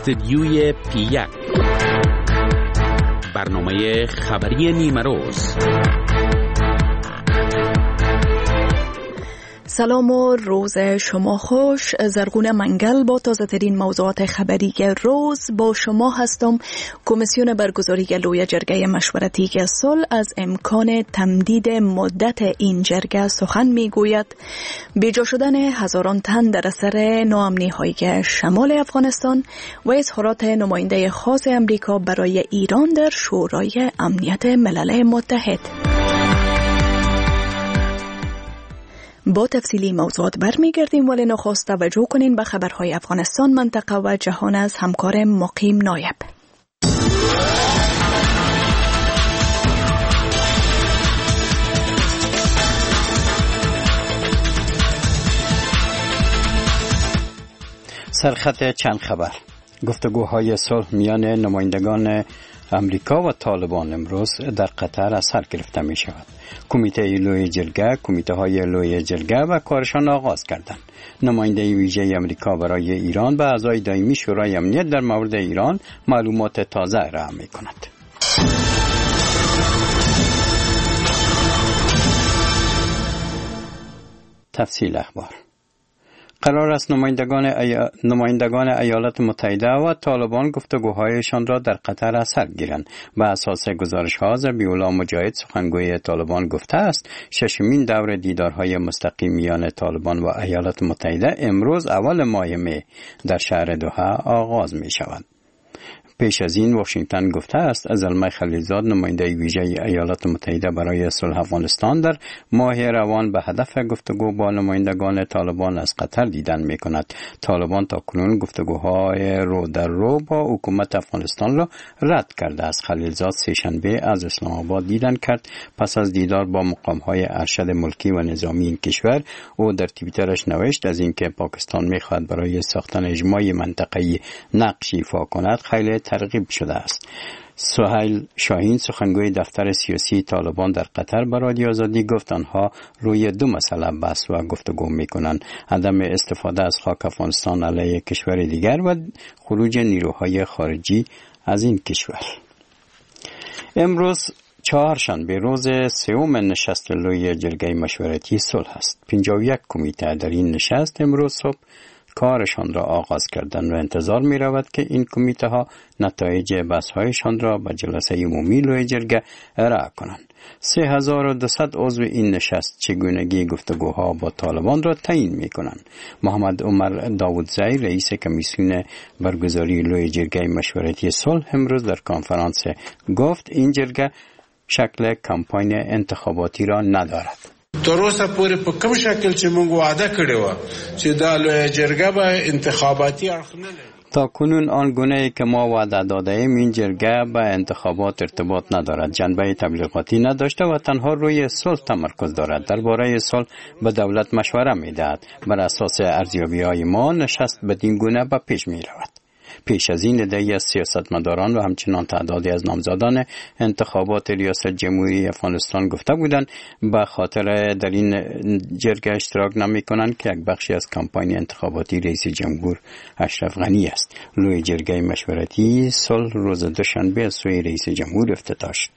استدیوی P1 برنامه خبری نیمه روز. سلام و روز شما خوش. زرغونه منگل با تازه ترین موضوعات خبری روز با شما هستم. کمیسیون برگزاری لوی جرگه مشورتی صلح از امکان تمدید مدت این جرگه سخن میگوید. بیجا شدن هزاران تن در اثر ناامنی‌های شمال افغانستان و اظهارات نماینده خاص امریکا برای ایران در شورای امنیت ملل متحد. با تفصیلی موضوعات برمیگردیم، ولی نخست توجه کنین به خبرهای افغانستان، منطقه و جهان از همکار مقیم نایب. سرخط چند خبر. گفتگوهای صلح میان نمایندگان امریکا و طالبان امروز در قطر از سر گرفته می شود. کمیته لوی جرگه، کمیته های لوی جرگه و کارشان آغاز کردند. نماینده ویژه امریکا برای ایران به اعضای دائمی شورای امنیت در مورد ایران معلومات تازه ارائه می کند. تفصیل اخبار. قرار است نمایندگان ایالات متحده و طالبان گفتگوهایشان را در قطر از سر گیرند. به اساس گزارش‌ها ذبیح‌الله مجاهد سخنگوی طالبان گفته است ششمین دور دیدارهای مستقیم میان طالبان و ایالات متحده امروز اول ماه می در شهر دوحه آغاز می شود. پیش از این واشنگتن گفته است زلمه خلیلزاد نماینده ویژه ایالات متحده برای صلح افغانستان در ماه روان به هدف گفتگو با نمایندگان طالبان از قطر دیدن می کند. طالبان تا کنون گفتگوهای رو در رو با حکومت افغانستان را رد کرده است. خلیلزاد سه‌شنبه از اسلام آباد دیدن کرد. پس از دیدار با مقامهای ارشد ملکی و نظامی این کشور او در توییترش نوشت از اینکه پاکستان می‌خواهد برای ساختن اجماع منطقه‌ای نقش ایفا کند خیلی ترغیب شده است. سهیل شاهین سخنگوی دفتر سیاسی طالبان در قطر به رادیو آزادی گفت آنها روی دو مسئله بحث و گفتگو میکنند: عدم استفاده از خاک افغانستان علیه کشور دیگر و خروج نیروهای خارجی از این کشور. امروز چهارشنبه روز سوم نشست لوی جرگه مشورتی صلح است. 51 کمیته در این نشست امروز صبح کارشان را آغاز کردند و انتظار می رود که این کمیته ها نتایج بحث هایشان را به جلسه عمومی لوی جرگه ارائه کنند. 3200 عضو این نشست چگونگی گفتگوها با طالبان را تعیین می کنند. محمد عمر داودزی رئیس کمیسیون برگزاری لوی جرگه مشورتی صلح امروز در کنفرانس گفت این جرگه شکل کمپاین انتخاباتی را ندارد. تر اوسه پورې په کوم شکل چې موږ وعده کړی و چې دا لویه جرګه به انتخاباتي اړخ نه لري. تا کنون آن گونه‌ای که ما وعده داده ایم این جرگه به انتخابات ارتباط ندارد، جنبه تبلیغاتی نداشته و تنها روی صلح تمرکز دارد. درباره صلح به دولت مشوره می‌دهد. بر اساس ارزیابی‌های ما نشست بدین گونه به پیش می‌رود. پیش از این عده‌ای از سیاستمداران و همچنان تعدادی از نامزدان انتخابات ریاست جمهوری افغانستان گفته بودند به خاطر در این جرگه اشتراک نمی‌کنند که یک بخشی از کمپاین انتخاباتی رئیس جمهور اشرف غنی است. لوی جرگه مشورتی صلح روز دوشنبه از سوی رئیس جمهور افتتاح شد.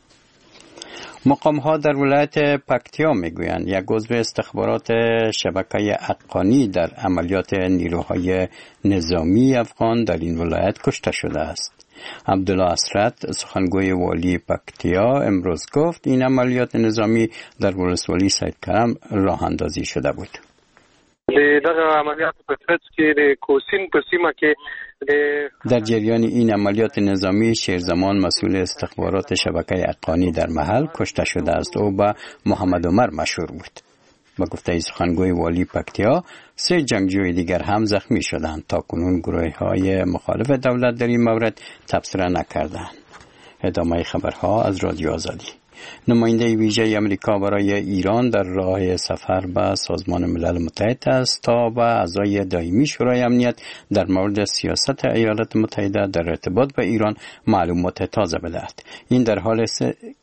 مقام‌ها در ولایت پکتیا میگویند یک عضو استخبارات شبکه حقانی در عملیات نیروهای نظامی افغان در این ولایت کشته شده است. عبدالله اسرت سخنگوی والی پکتیا امروز گفت این عملیات نظامی در ولسوالی سید کرم راه اندازی شده بود. دغه عملیات په ترڅ کې د کوسین په سیمه کې در جریان این عملیات نظامی شیرزمان مسئول استخبارات شبکه حقانی در محل کشته شده است. او به محمد عمر مشهور بود. با گفته سخنگوی والی پکتیا 3 جنگجوی دیگر هم زخمی شدند. تا کنون گروه‌های مخالف دولت در این مورد تبصره نکردند. ادامه خبرها از رادیو آزادی. نماینده ویژه امریکا برای ایران در راه سفر به سازمان ملل متحد است تا به اعضای دائمی شورای امنیت در مورد سیاست ایالات متحده در ارتباط با ایران معلومات تازه بدهد. این در حال است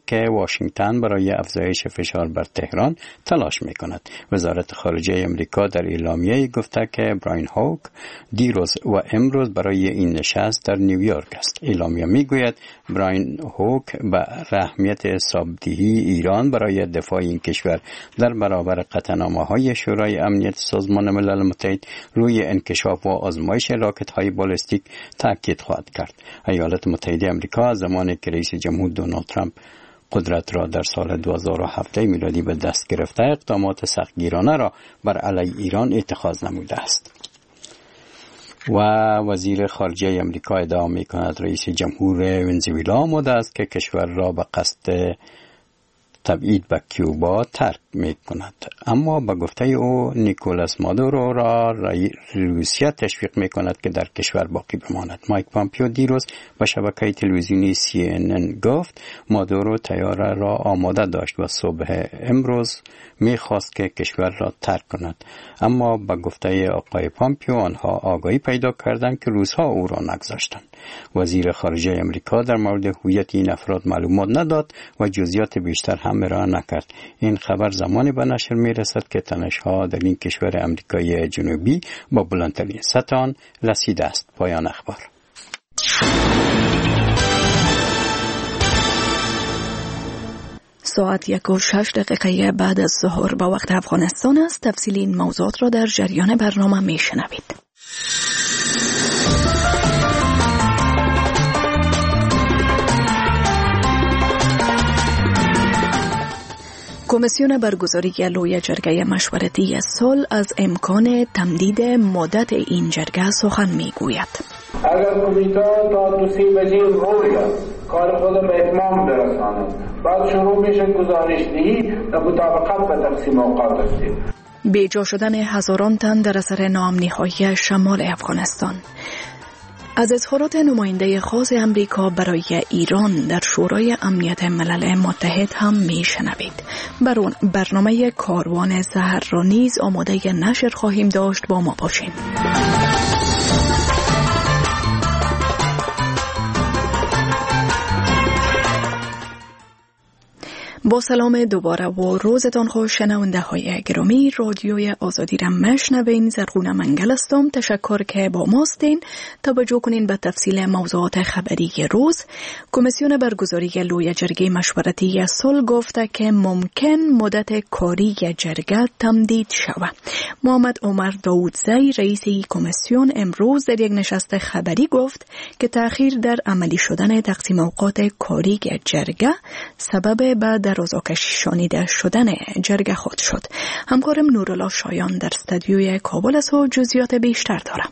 که واشنگتن برای افزایش فشار بر تهران تلاش می‌کند. وزارت خارجه امریکا در اعلامیه گفته که براین هوک دیروز و امروز برای این نشست در نیویورک است. اعلامیه میگوید براین هوک به اهمیت حسابدهی ایران برای دفاع این کشور در برابر قطعنامه‌های شورای امنیت سازمان ملل متحد روی انکشاف و آزمایش راکت‌های بالستیک تاکید خواهد کرد. ایالات متحده آمریکا زمانی که رئیس جمهور دونالد ترامپ قدرت را در سال 2007 میلادی به دست گرفته، اقدامات سختگیرانه را بر علیه ایران اتخاذ نموده است. و وزیر خارجه آمریکا ادعا می‌کند رئیس جمهور ونزوئلا آماده است که کشور را به قصد تبعید به کیوبا ترک می‌کند. اما به گفته او نیکولاس مادورو را روسیه تشویق می‌کند که در کشور باقی بماند. مایک پامپیو دیروز به شبکه تلویزیونی CNN گفت مادورو طیاره را آماده داشت و صبح امروز می‌خواست که کشور را ترک کند. اما به گفته آقای پامپیو آنها آگاهی پیدا کردند که روس‌ها او را نگذاشتند. وزیر خارجه آمریکا در مورد هویت این افراد معلومات نداد و جزئیات بیشتر هم ارائه نکرد. این خبر زمانی به نشر می‌رسد که تنش‌ها در این کشور آمریکای جنوبی با بلندترین سطح آن رسیده است. پایان اخبار. ساعت 1:06 بعد از ظهر به وقت افغانستان است. تفصیل این موضوعات را در جریان برنامه میشنوید. کمیسیون برگزاری لوی جرگه مشورتی صلح از امکان تمدید مدت این جرگه سخن میگوید. اگر کمیته تا 2 بجه روز کار خود به اتمام برساند، بعد شروع میشه گزارش‌دهی در مطابقت به تقسیم اوقات است. بیجا شدن هزاران تن در اثر ناامنی‌های شمال افغانستان. از اظهارات نماینده خاص امریکا برای ایران در شورای امنیت ملل متحد هم میشنوید. برنامه کاروان سحر را نیز آماده نشر خواهیم داشت. با ما باشین. با سلام دوباره و روزتان خوش شنونده های گرامی. رادیوی آزادی را مشنوین. زرغونه منگل هستم. تشکر که با ماستین. توجه کنین به تفصیل موضوعات خبری روز. کمیسیون برگزاری لوی جرگه مشورتی صلح گفته که ممکن مدت کاری جرگه تمدید شود. محمد عمر داودزی رئیس کمیسیون امروز در یک نشست خبری گفت که تأخیر در عملی شدن تقسیم اوقات کاری جرگه سبب بعد درازاکشی شانیده شدن جرگه خود شد. همکارم نورالله شایان در استودیوی کابل است و جزئیات بیشتر دارم.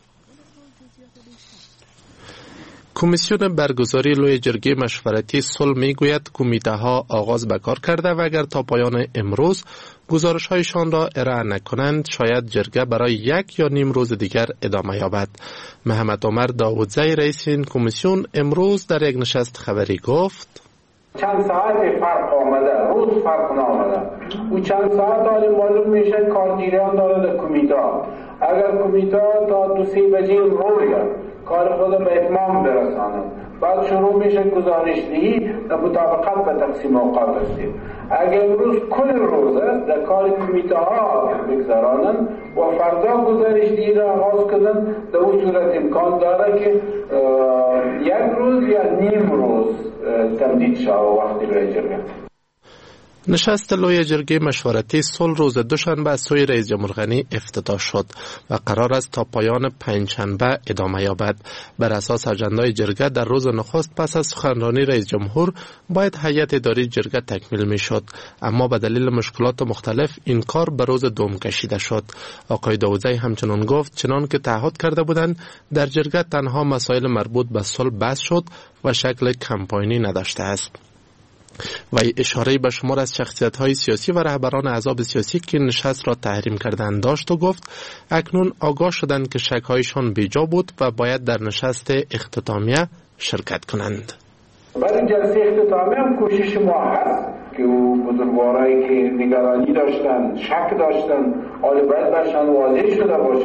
کمیسیون برگزاری لوی جرگه مشورتی صلح میگوید کمیته ها آغاز به کار کرده و اگر تا پایان امروز گزارش هایشان را ارائه نکنند شاید جرگه برای 1 یا نیم روز دیگر ادامه یابد. محمد عمر داودزی رئیس این کمیسیون امروز در یک نشست خبری گفت چند ساعت فرق آمده، روز فرق نآمده. او چند ساعت حالی معلوم میشه کارگیریان داره در کمیته. اگر کمیته تا 2 بجه روز کار خود به اتمام برساند، بعد شروع میشه گزارش‌دهی در مطابقت به تقسیم اوقات است. اگر امروز کل روزه در کار کمیته ها بگذرانند و فردا گزارش‌دهی را آغاز کنند، در اون صورت امکان داره که 1 روز یا نیم روز تمدید شود وقتی برای جرگه. نشست لوی جرگه مشورتی صلح روز دوشنبه از سوی رئیس جمهور غنی افتتاح شد و قرار است تا پایان پنجشنبه ادامه یابد. بر اساس اجندای جرگه در روز نخست پس از سخنرانی رئیس جمهور باید هیئت اداری جرگه تکمیل می شد، اما به دلیل مشکلات مختلف این کار به روز دوم کشیده شد. آقای داودزی همچنان گفت چنان که تعهد کرده بودند در جرگه تنها مسائل مربوط به صلح بحث شد و شکل کمپاینی نداشته است. و اشاره به شمار از شخصیت‌های سیاسی و رهبران احزاب سیاسی که نشست را تحریم کردند داشت و گفت اکنون آگاه شدند که شک‌هایشان بیجا بود و باید در نشست اختتامیه شرکت کنند. برای جلسه اختتامیه هم کوشش ما هست که او بزرگوارایی که نگرانی داشتن، شک داشتن، حالا باید برشان واضح شده باشه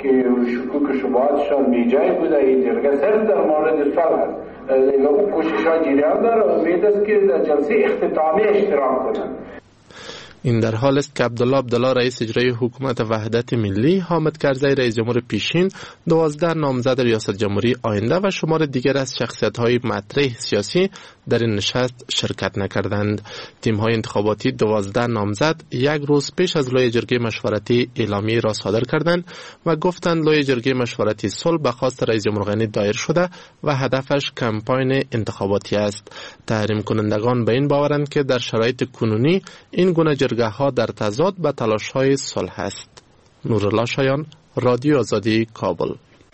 که شکوک شبهاتشان بیجای بوده. این جرگه صرف در مورد صلح است. دیگه او کوشش ها جریان داره. امید است که در جلسه اختتامی اشتراک کنند. این در حال است که عبدالله رئیس اجرایی حکومت وحدت ملی، حامد کرزی رئیس جمهور پیشین، 12 نامزد ریاست جمهوری آینده و شمار دیگر از شخصیت‌های مطرح سیاسی در این نشست شرکت نکردند. تیم‌های انتخاباتی 12 نامزد یک روز پیش از لایحه جرگه مشورتی اعلامیه را صادر کردند و گفتند لایحه جرگه مشورتی صلح به خواست رئیس جمهور غنی دایر شده و هدفش کمپاین انتخاباتی است. تحریم کنندگان به این باورند که در شرایط کنونی این گونه جرگه ها در تضاد با تلاش های صلح است. نورالله شایان، رادیو آزادی، کابل.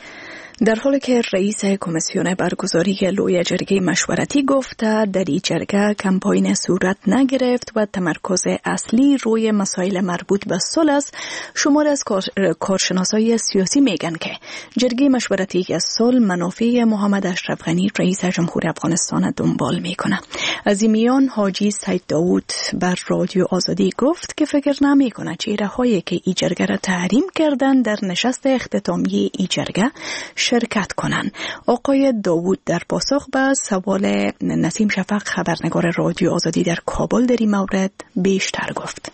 در حالی که رئیس کمیسیون برگزاری لایحه جرگه مشورتی گفته در این جرگه کمپاین صورت نگرفت و تمرکز اصلی روی مسائل مربوط به صلح است، شمار از کارشناسای سیاسی میگن که جرگه مشورتی صلح منافع محمد اشرف غنی رئیس جمهور افغانستان دنبال میکنه. از این میان حاجی سید داوود بر رادیو آزادی گفت که فکر نمیکنه چهره‌هایی که این جرگه را تحریم کردن در نشست اختتامی این جرگه شرکت کنند. آقای داوود در پاسخ به سوال نسیم شفق خبرنگار رادیو آزادی در کابل در این مورد بیشتر گفت.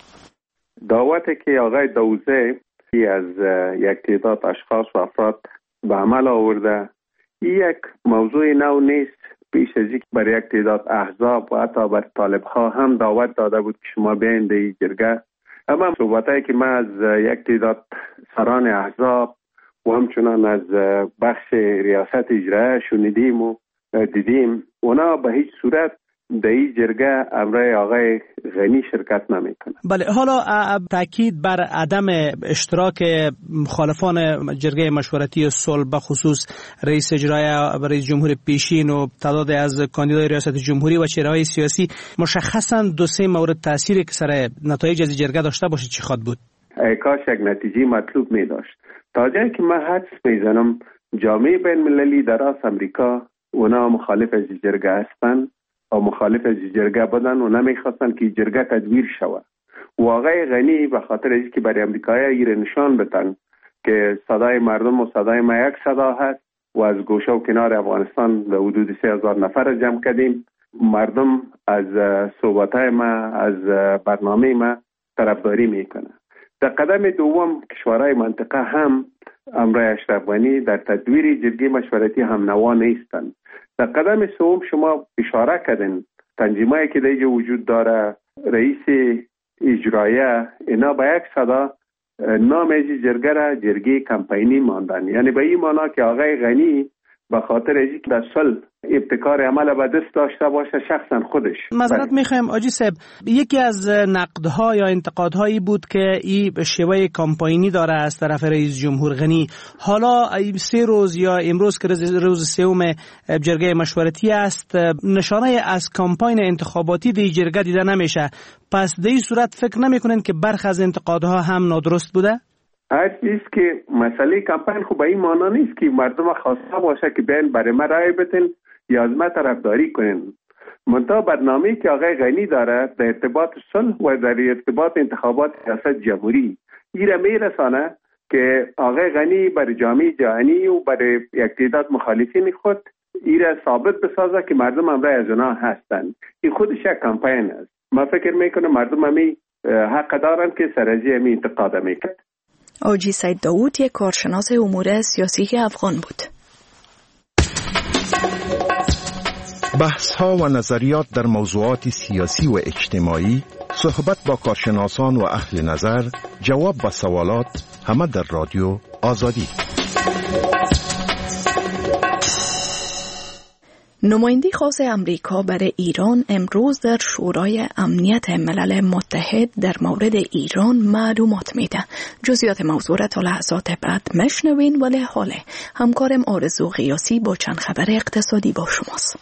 دعوتی که آقای داووزه از یک تعداد اشخاص و افراد به عمل آورده، یک موضوع نو نیست. پیش از اینکه برای یک تعداد احزاب و حتی بر طالب‌ها هم دعوت داده بود که شما بیاین در این جرگه. اما صحبتایی که من از یک تعداد سران احزاب و همچنان از بخش ریاست اجرایی شنیدیم و دیدیم، اونا به هیچ صورت در این جرگه امرای آقای غنی شرکت نمیکنه. بله، حالا تاکید بر عدم اشتراک مخالفان جرگه مشورتی صلح به خصوص رئیس اجرایی و رئیس جمهور پیشین و تعداد از کاندیدای ریاست جمهوری و چهره‌های سیاسی، مشخصاً 2-3 مورد تأثیری که سر نتایج از جرگه داشته باشه چی خواد بود؟ ای کاش یک نتیجه مطلوب می داشت. تا جایی که من حدس میزنم جامعه بین المللی در امریکا اونا مخالف از جرگه هستن و مخالف از جرگه بودن و نمیخواستن که جرگه تدویر شود. و آقای غنی به خاطر اینکه که برای امریکایی ایره نشان بدن که صدای مردم و صدای ما یک صدا هست و از گوشه و کنار افغانستان به حدود 3000 نفر جمع کردیم، مردم از صحبتهای ما، از برنامه ما طرفداری میکنه. در قدم دوم کشورهای منطقه هم امرای اشرف غنی در تدویر جرگه مشورتی هم نوا نیستند. در قدم سوم شما اشاره کردین تنظیمایی که دیگه وجود داره، رئیس اجرایی، اینا با یک صدا نام از جرگه را جرگه کمپینی ماندن. یعنی به این معنا که آقای غنی به خاطر اینکه در صلح ابتکار عمل به دست داشته باشه شخصا خودش. معذرت میخوایم آجی صاحب، یکی از نقدها یا انتقادهایی بود که این شیوه کمپینی داره از طرف رئیس جمهور غنی. حالا 3 روز یا امروز که روز سوم جرگه مشورتی است، نشانه از کمپین انتخاباتی دی جرگه دیده نمیشه. پس در این صورت فکر نمیکنین که برخی از انتقادها هم نادرست بوده؟ هر چیز که مسئله کمپین خوب این معنا نیست که مردم خواسته باشه که بیاین برای ما رای بدین یا از ما طرفداری کنین. منتها برنامه‌ای که آقای غنی داره در ارتباط صلح و در ارتباط انتخابات ریاست جمهوری ایره میرسانه که آقای غنی برای جامعه جهانی و برای یک تعداد مخالفین خود ایره ثابت بسازه که مردم امرای از اونا هستن. این خودش یک کمپین است. من فکر میکنم مردم همی حق دارن که سرازی همی انتقاد میکنن. آجی سید داوود یک کارشناس امور سیاسی افغان بود. بحث‌ها و نظریات در موضوعات سیاسی و اجتماعی، صحبت با کارشناسان و اهل نظر، جواب به سوالات، همه در رادیو آزادی. نماینده خاص امریکا برای ایران امروز در شورای امنیت ملل متحد در مورد ایران معلومات میده. جزئیات موضوع را تا لحظات بعد مشنوین، ولی حاله همکارم آرزو قیاسی با چند خبر اقتصادی با شماست.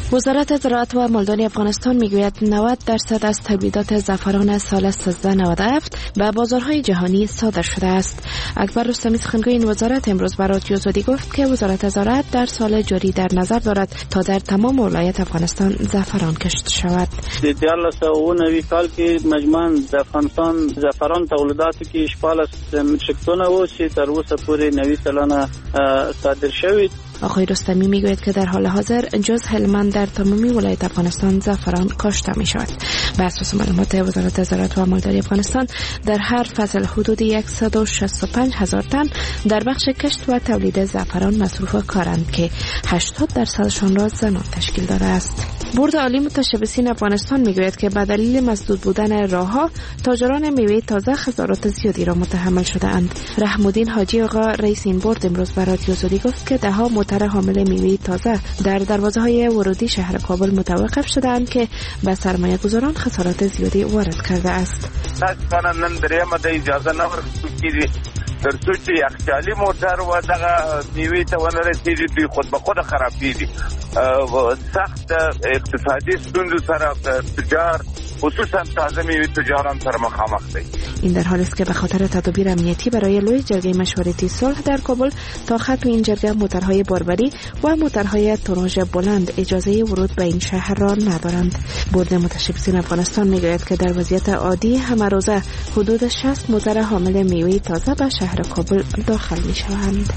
وزارت زراعت و مالداری افغانستان میگوید 90% از تولیدات زعفران سال 1397 به بازارهای جهانی صادر شده است. اکبر رستمی سخنگوی این وزارت امروز به رادیو آزادی گفت که وزارت زراعت در سال جاری در نظر دارد تا در تمام ولایت افغانستان زعفران کشت شود. در 1990 کال کې مجموعاً د افغانستان زعفران تولیداتو کې 14 متریک تن و چې تر اوسه پورې 90 سلنه صادر شوی. آقای رستمی میگوید که در حال حاضر جز هلمند در تمامی ولایت افغانستان زعفران کاشته می شود. بر اساس معلومات وزارت زراعت و مالداری افغانستان در هر فصل حدود 165,000 تن در بخش کشت و تولید زعفران مصروف کارند که 80% را زنان تشکیل داده است. بورد عالی متشبثین افغانستان میگوید که به دلیل مسدود بودن راهها تاجران میوه تازه خسارات زیادی را متحمل شده اند. رحم الدین حاجی آقا رئیس این بورد امروز به رادیو آزادی گفت که دهها موتر حامل میوه تازه در دروازه‌های ورودی شهر کابل متوقف شده اند که به سرمایه گذاران خسارات زیادی وارد کرده است. نن درېمه د اجازه نه ورکړي تر څو چې یخچالي موټر و دغه میوې ته ونه رسېږي دوی خود به خود خرابېږي. سخت اقتصادي ستونزو سره تجار خصوصا تازه میوه تجاران سره مخامخ دي. این در حالی است که به خاطر تدابیر امنیتی برای لوی جرگه مشورتی صلح در کابل تا ختم این جرگه موترهای باربری و موترهای توناژ بلند اجازه ورود به این شهر را ندارند. بورد متشبثین افغانستان میگوید که در وضعیت عادی همه روزه حدود 60 موتر حامل میوه تازه به شهر کابل داخل می شوند.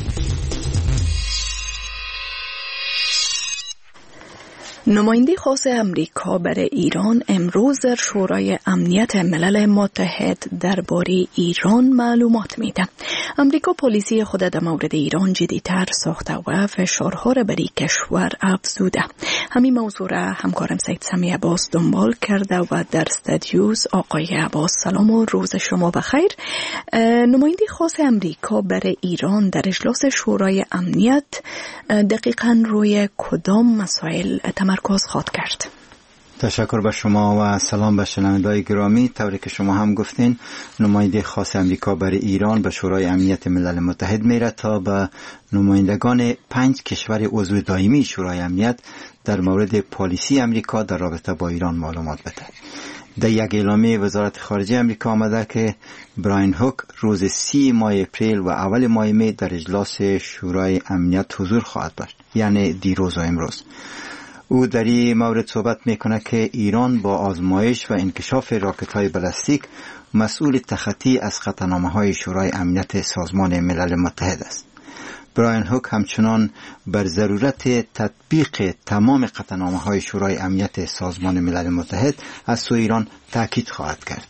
نماینده خاص امریکا برای ایران امروز در شورای امنیت ملل متحد درباره ایران معلومات میده. امریکا پالیسی خود در مورد ایران جدی‌تر ساخته و فشارها را بر کشور افزوده. همین موضوع را همکارم سید سمی عباس دنبال کرده و در استودیوز. آقای عباس سلام و روز شما بخیر. نماینده خاص امریکا برای ایران در اجلاس شورای امنیت دقیقاً روی کدام مسائل تمرکز خواهد کرد؟ تشکر به شما و سلام به شنوندگان گرامی. طوری که شما هم گفتین، نماینده خاص امریکا برای ایران به شورای امنیت ملل متحد میره تا به نمایندگان 5 کشور عضو دائمی شورای امنیت در مورد پالیسی امریکا در رابطه با ایران معلومات بده. در یک اعلامیه وزارت خارجه امریکا آمده که براین هوک روز 30 ماه اپریل و اول ماه می در اجلاس شورای امنیت حضور خواهد داشت، یعنی دیروز و امروز. او در این مورد صحبت میکنه که ایران با آزمایش و انکشاف راکت‌های بالستیک مسئول تخطی از قطعنامه‌های شورای امنیت سازمان ملل متحد است. براین هوک همچنان بر ضرورت تطبیق تمام قطعنامه‌های شورای امنیت سازمان ملل متحد از سوی ایران تاکید خواهد کرد.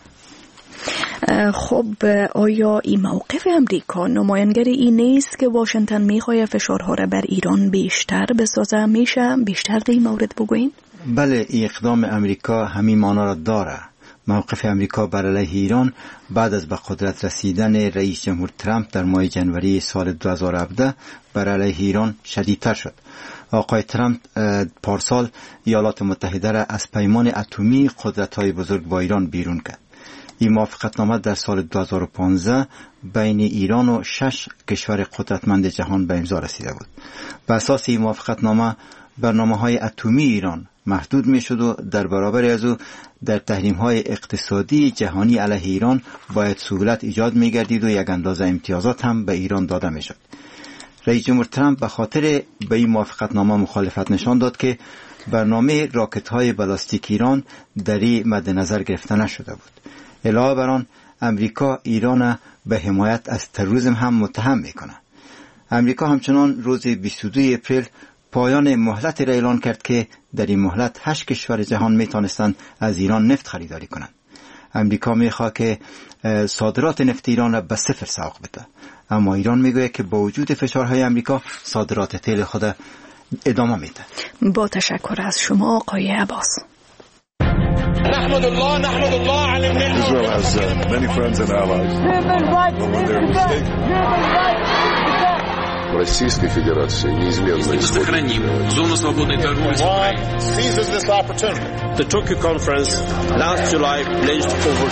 خب آیا این موقف امریکا نمایانگر این نیست که واشنگتن میخواد فشارها را بر ایران بیشتر بسازه؟ میشه بیشتر در این مورد بگوییم؟ بله، این اقدام امریکا همین معنا را داره. موقف امریکا بر علیه ایران بعد از به قدرت رسیدن رئیس جمهور ترامپ در ماه جنوری سال 2017 بر علیه ایران شدیدتر شد. آقای ترامپ پارسال ایالات متحده را از پیمان اتمی قدرت‌های بزرگ با ایران بیرون کرد. این موافقتنامه در سال 2015 بین ایران و 6 کشور قدرتمند جهان به امضا رسیده بود. بر اساس این موافقتنامه برنامه‌های اتمی ایران محدود می‌شد و در برابر از او در تحریم‌های اقتصادی جهانی علیه ایران باید سهولت ایجاد می‌گردید و یک اندازه امتیازات هم به ایران داده می‌شد. رئیس جمهور ترامپ به خاطر به این موافقتنامه مخالفت نشان داد که برنامه راکت‌های بالستیک ایران در این مد نظر گرفته نشده بود. علاوه بر آن، امریکا ایران به حمایت از تروریسم هم متهم میکنه. امریکا همچنان روز 22 اپریل پایان مهلت را اعلان کرد که در این مهلت 8 کشور جهان میتونستند از ایران نفت خریداری کنند. امریکا میخواد که صادرات نفت ایران را به صفر سوق بده، اما ایران میگوید که با وجود فشارهای امریکا صادرات تیل خود ادامه میده. با تشکر از شما آقای عباس. نحمد الله على النعمة. Israel has many friends and allies. Human rights. в Российской Федерации неизменно Сохраним зону свободной торговли с Украиной. The Tokyo Conference last July pledged over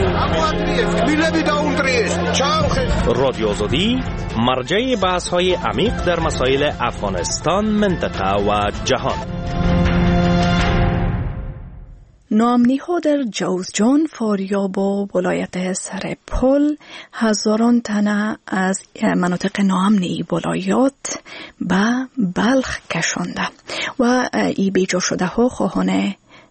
16 رادیو آزادی مرجع بحث‌های عمیق در مسائل افغانستان، منطقه و جهان. ناامنی‌ها در جوزجان، فاریاب و ولایت سرپل هزاران تنه از مناطق ناامنی ولایات به بلخ کشانده و ای بیجا شده ها خواهان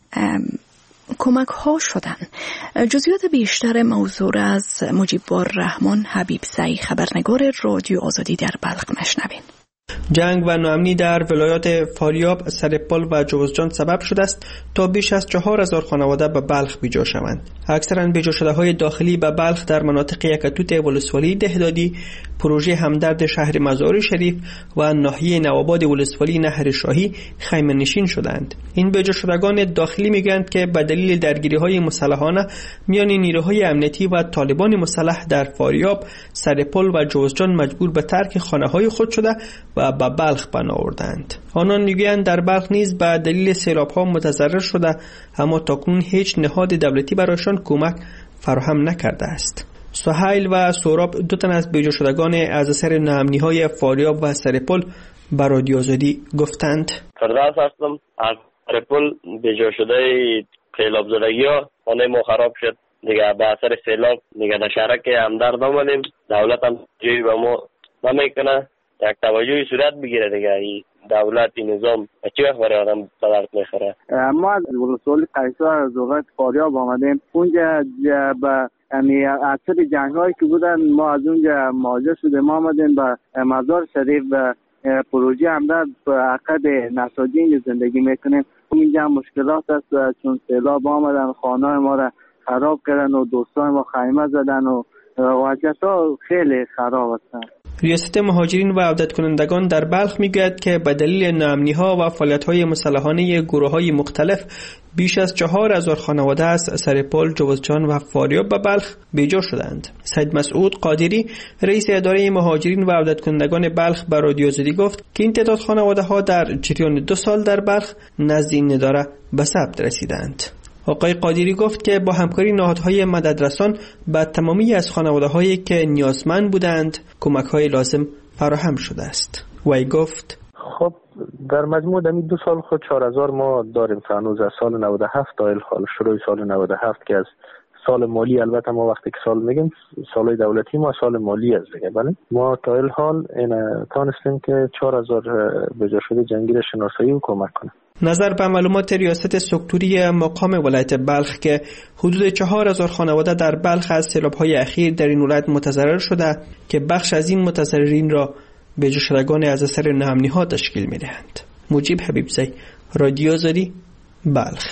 کمک ها شدن. جزئیات بیشتر موضوع از مجیب الرحمن حبیبزی، خبرنگار رادیو آزادی در بلخ، مشنوین. جنگ و ناامنی در ولایات فاریاب، سرپل و جوزجان سبب شده است تا بیش از 4000 خانواده به بلخ بیجا شوند. اکثرا بیجا شده های داخلی به بلخ در مناطق یکتوت ولسوالی دهدادی، پروژه همدرد شهر مزار شریف و ناحیه نوآباد ولسوالی نهر شاهی خیمه نشین شدند. این بیجا شدگان داخلی میگویند که به دلیل درگیری های مسلحانه میان نیروهای امنیتی و طالبان مسلح در فاریاب، سرپل و جوزجان مجبور به ترک خانه های خود شده و به بلخ پناه آوردند. آنان میگویند در بلخ نیز به دلیل سیلاب‌ها متضرر شده، اما تاکنون هیچ نهاد دولتی برایشان کمک فراهم نکرده است. سهیل و سوراب، دو تن از بیجا شدگان از اثر ناامنی‌های فاریاب و سرپل به رادیو آزادی گفتند: فردوس هستم. از سرپل بیجا شده سیلاب زدگی‌ها خانه ما خراب شد دیگه، به اثر سیلاب دیگه در شهرک همدرد آمدیم. دولت هم جوی به ما نمیکنه، یک توجهی صورت بگیره دیگه. این دولت، این نظام چی وقت برای آدم به درد میخوره؟ ما از ولسوالی قیصر از ولایت فاریاب آمدیم. اونجا به اثر جنگ‌هایی که بودن ما از اونجا مهاجر شدیم. ما آمدیم به مزار شریف به پروژه همدرد به عقد نساجی اینجا زندگی میکنیم. اینجا مشکلات است چون سیلاب آمدن، خانه ما را خراب کردن و دوستان ما خیمه زدن و وضعیت‌ها خیلی خراب هستند. ریاست مهاجرین و عودت کنندگان در بلخ میگوید که به دلیل ناامنی‌ها و فعالیت‌های مسلحانه گروه‌های مختلف بیش از 4000 خانواده از سرپل، جوزجان و فاریاب به بلخ بیجا شدند. سید مسعود قادری، رئیس اداره مهاجرین و عودت کنندگان بلخ، به رادیو آزادی گفت که این تعداد خانواده‌ها در جریان 2 سال در بلخ نزد این اداره به ثبت رسیدند. آقای قادری گفت که با همکاری نهادهای مددرسان به تمامی از خانواده‌هایی که نیازمند بودند کمک‌های لازم فراهم شده است. وی گفت: خب در مجموع در 2 سال خود 4000 ما داریم تا هنوز از سال 97 تا الحال شروع سال 97 که از سال مالی، البته ما وقتی که سال میگیم سالهای دولتی ما سال مالی است دیگه، بله ما تا الحال این تانستیم که 4000 بجا شده جنگی را شناسایی و کمک کنیم. نظر به معلومات ریاست سکتوری مقام ولایت بلخ که حدود 4000 خانواده در بلخ از سیلاب‌های اخیر در این ولایت متضرر شده که بخش از این متضررین را بیجا شدگان از اثر ناامنی‌ها تشکیل می‌دهند. مجیب حبیبزی، رادیو آزادی، بلخ.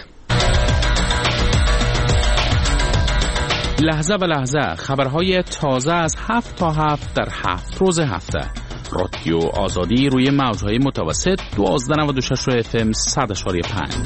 لحظه به لحظه خبرهای تازه از 7 تا 7 در 7 روز هفته. رادیو آزادی روی موج‌های متوسط 1296 FM 100.5.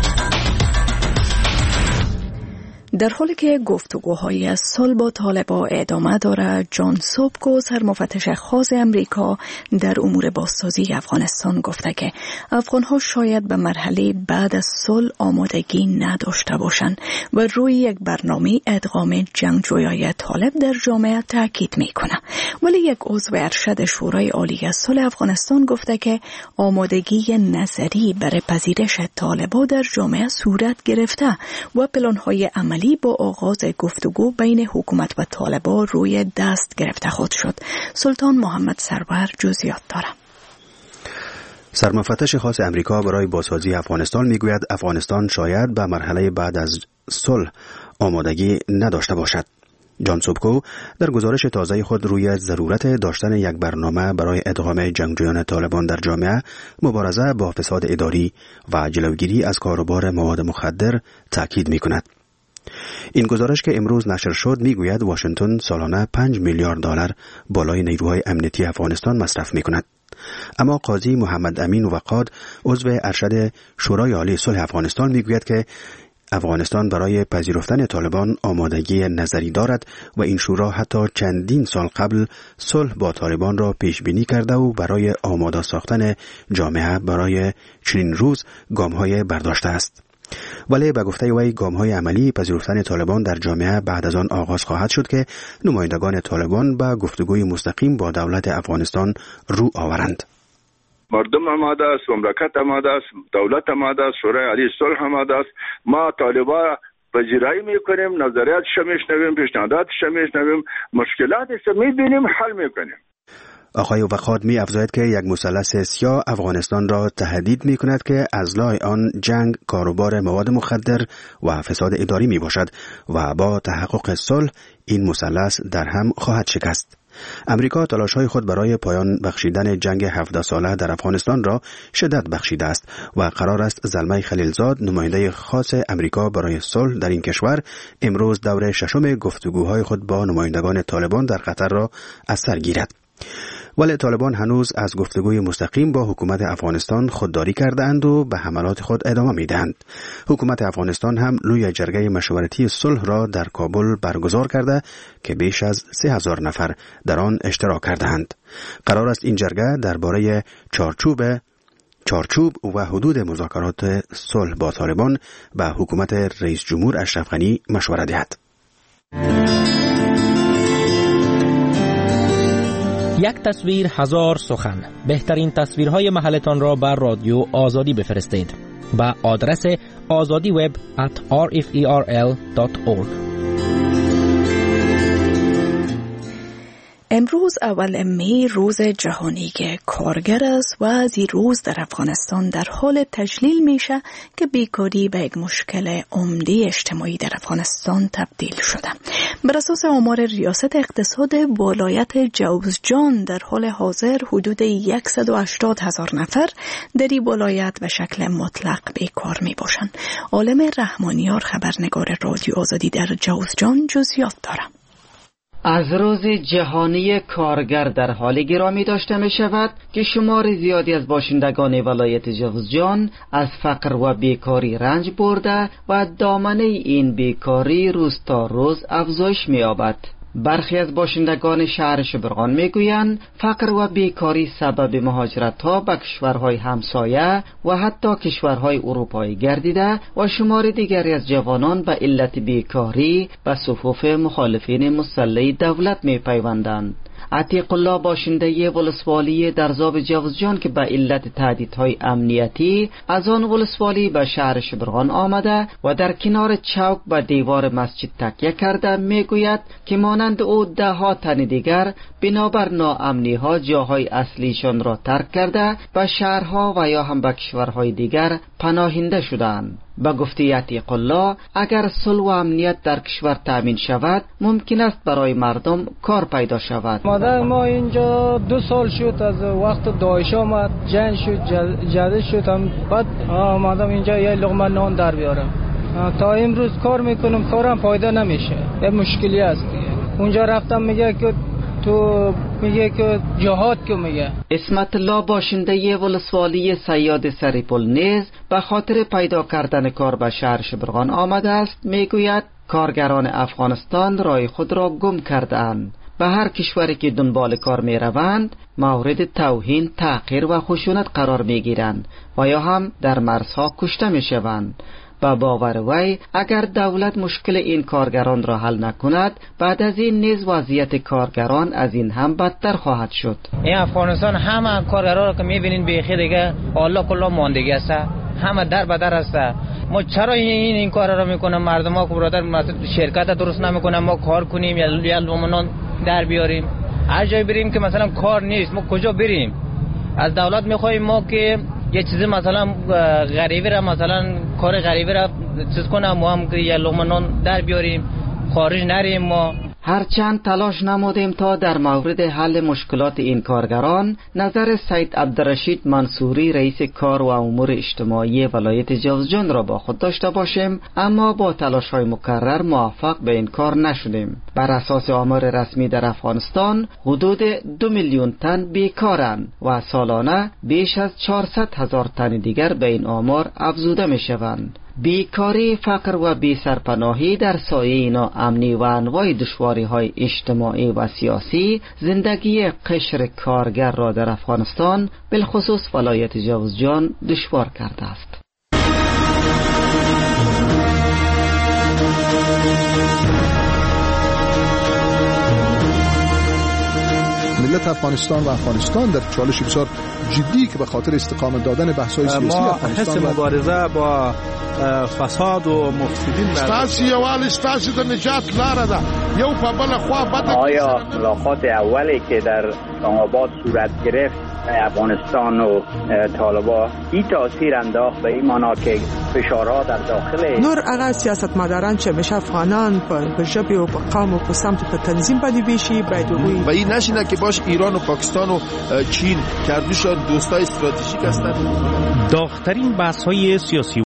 در حالی که گفتگوهای صلح با طالبان ادامه دارد، جان سوبکو، سرمفتش خاص امریکا در امور بازسازی افغانستان، گفته که افغانها شاید به مرحله بعد از صلح آمادگی نداشته باشند و روی یک برنامه ادغام جنگجویان طالب در جامعه تاکید میکنه. ولی یک عضو ارشد شورای عالی صلح افغانستان گفته که آمادگی نظری برای پذیرش طالبان در جامعه صورت گرفته و پلان‌های عملی با آغاز گفتگو بین حکومت و طالبان روی دست گرفته خود شد. سلطان محمد سرور جزئیات دارد. سرمفتش خاص امریکا برای بازسازی افغانستان میگوید افغانستان شاید به مرحله بعد از صلح آمادگی نداشته باشد. جان سوبکو در گزارش تازه خود روی ضرورت داشتن یک برنامه برای ادغام جنگجویان طالبان در جامعه، مبارزه با فساد اداری و جلوگیری از کاروبار مواد مخدر تاکید میکند. این گزارش که امروز نشر شد میگوید واشنگتن سالانه 5 میلیارد دلار بالای نیروهای امنیتی افغانستان مصرف میکند. اما قاضی محمد امین وقاد، عضو ارشد شورای عالی صلح افغانستان، میگوید که افغانستان برای پذیرفتن طالبان آمادگی نظری دارد و این شورا حتی چندین سال قبل صلح با طالبان را پیش بینی کرده و برای آماده ساختن جامعه برای چنین روز گام‌های برداشته است. ولی به گفته وی گام‌های عملی پذیرفتن طالبان در جامعه بعد از آن آغاز خواهد شد که نمایندگان طالبان به گفتگوی مستقیم با دولت افغانستان رو آورند. مردم آماده است، مملکت آماده است، دولت آماده است، شورای عالی صلح آماده است. ما طالبان پذیرایی میکنیم، نظریات میشنویم، پیشنهادات میشنویم، مشکلات میبینیم، حل میکنیم. آقای وقاد می افزاید که یک مثلث سیاه افغانستان را تهدید می کند که از لای آن جنگ، کاروبار مواد مخدر و فساد اداری می باشد و با تحقق صلح این مثلث در هم خواهد شکست. امریکا تلاش‌های خود برای پایان بخشیدن جنگ 17 ساله در افغانستان را شدت بخشیده است و قرار است زلمه خلیلزاد، نماینده خاص امریکا برای صلح در این کشور، امروز دور ششم گفتگوهای خود با نمایندگان طالبان در قطر را از سر گیرد. ولی طالبان هنوز از گفتگوی مستقیم با حکومت افغانستان خودداری کردند و به حملات خود ادامه میدهند. حکومت افغانستان هم لوی جرگه مشورتی صلح را در کابل برگزار کرده که بیش از 3000 نفر در آن اشتراک کردند. قرار است این جرگه درباره چارچوب و حدود مذاکرات صلح با طالبان به حکومت رئیس جمهور اشرف غنی مشوره دهد. یک تصویر هزار سخن. بهترین تصویرهای محلتان را بر رادیو آزادی بفرستید به آدرس azadiweb@rferl.org. امروز اول می روز جهانی کارگر است و از این روز در افغانستان در حال تجلیل میشه که بیکاری به یک مشکل عمده اجتماعی در افغانستان تبدیل شده. بر اساس آمار ریاست اقتصاد ولایت جوزجان در حال حاضر حدود 180,000 نفر در این ولایت به شکل مطلق بیکار می باشند. عالم رحمانیار خبرنگار رادیو آزادی در جوزجان جزئیات دارد. از روز جهانی کارگر در حال گرامی داشته می شود که شمار زیادی از باشندگان ولایت جوزجان از فقر و بیکاری رنج برده و دامنه این بیکاری روز تا روز افزایش می یابد. برخی از باشندگان شهر شبرغان میگویند فقر و بیکاری سبب مهاجرت ها به کشورهای همسایه و حتی کشورهای اروپایی گردیده و شمار دیگری از جوانان به علت بیکاری به صفوف مخالفین مسلح دولت میپیوندند. عتیق الله باشنده ولسوالی درزاب جوزجان که به علت تهدیدهای امنیتی از آن ولسوالی به شهر شبرغان آمده و در کنار چوک به دیوار مسجد تکیه کرده میگوید که مانند او ده ها تن دیگر بنابر ناامنی ها جاهای اصلیشان را ترک کرده به شهرها و یا هم به کشورهای دیگر پناهنده شدند. با گفته عتیق الله اگر صلح و امنیت در کشور تامین شود ممکن است برای مردم کار پیدا شود. مادر ما اینجا 2 سال شد از وقت داعش آمد، جنگ شد، جده شد، هم بعد آمدم اینجا یه لقمه نان در بیارم. تا امروز کار میکنم، کارم پایدا نمیشه، یه مشکلی است. اونجا رفتم میگه که تو میگه که جهاد که میگه. اسمت الله باشنده ولسوالی سیاد سریپل نیز به خاطر پیدا کردن کار به شهر شبرغان آمده است. میگوید کارگران افغانستان رای خود را گم کردند. به هر کشوری که دنبال کار می روند مورد توهین، تحقیر و خشونت قرار می گیرند و یا هم در مرزها کشته می شوند. با باور وی اگر دولت مشکل این کارگران را حل نکند بعد از این نیز وضعیت کارگران از این هم بدتر خواهد شد. این افغانستان همه کارگران را که میبینین بیخی دیگه الله کلا ماندگی است، همه در بدر است. ما چرا این کار را میکنم؟ مردم ها که برادر شرکت درست نمیکنن، ما کار کنیم یا لومنان در بیاریم. هر جای بریم که مثلا کار نیست ما کجا بریم؟ از دولت میخوایم ما که یه چیزی مثلا غریبی را مثلا کار غریبی را چیز کنم، ما هم که یه لومنان در بیاریم، خارج نریم. ما هرچند تلاش نمودیم تا در مورد حل مشکلات این کارگران نظر سید عبدالرشید منصوری رئیس کار و امور اجتماعی ولایت جوزجان را با خود داشته باشیم، اما با تلاش‌های مکرر موفق به این کار نشدیم. بر اساس آمار رسمی در افغانستان حدود 2 میلیون تن بیکارند و سالانه بیش از 400,000 تن دیگر به این آمار افزوده می شوند. بیکاری، فقر و بی‌سرپناهی در سایه ناامنی و انواع دشواری‌های اجتماعی و سیاسی زندگی قشر کارگر را در افغانستان بالخصوص ولایت جوزجان دشوار کرده است. ملت افغانستان و افغانستان در چالش بسیار جدی که به خاطر استقامت دادن بحث‌های سیاسی افغانستان حس مبارزه با فساد و مفسدین ستاسو یوال ستاسو د نجات لاره ده یو په بل خوا بده. آیا ملاقات اولی که در اسلام آباد صورت گرفت افغانستان و طالبان این تاثیر انداخت به این معنا که فشارها در داخل نور هغه سیاستمداران چې همیشه افغانان په ژبې او په قوم او په سمت په تنظیم باندې ویشي باید وي و این نشینه که باش ایران و پاکستان و چین که دوستای استراتژیک هستند. داغ‌ترین بحث‌های سیاسی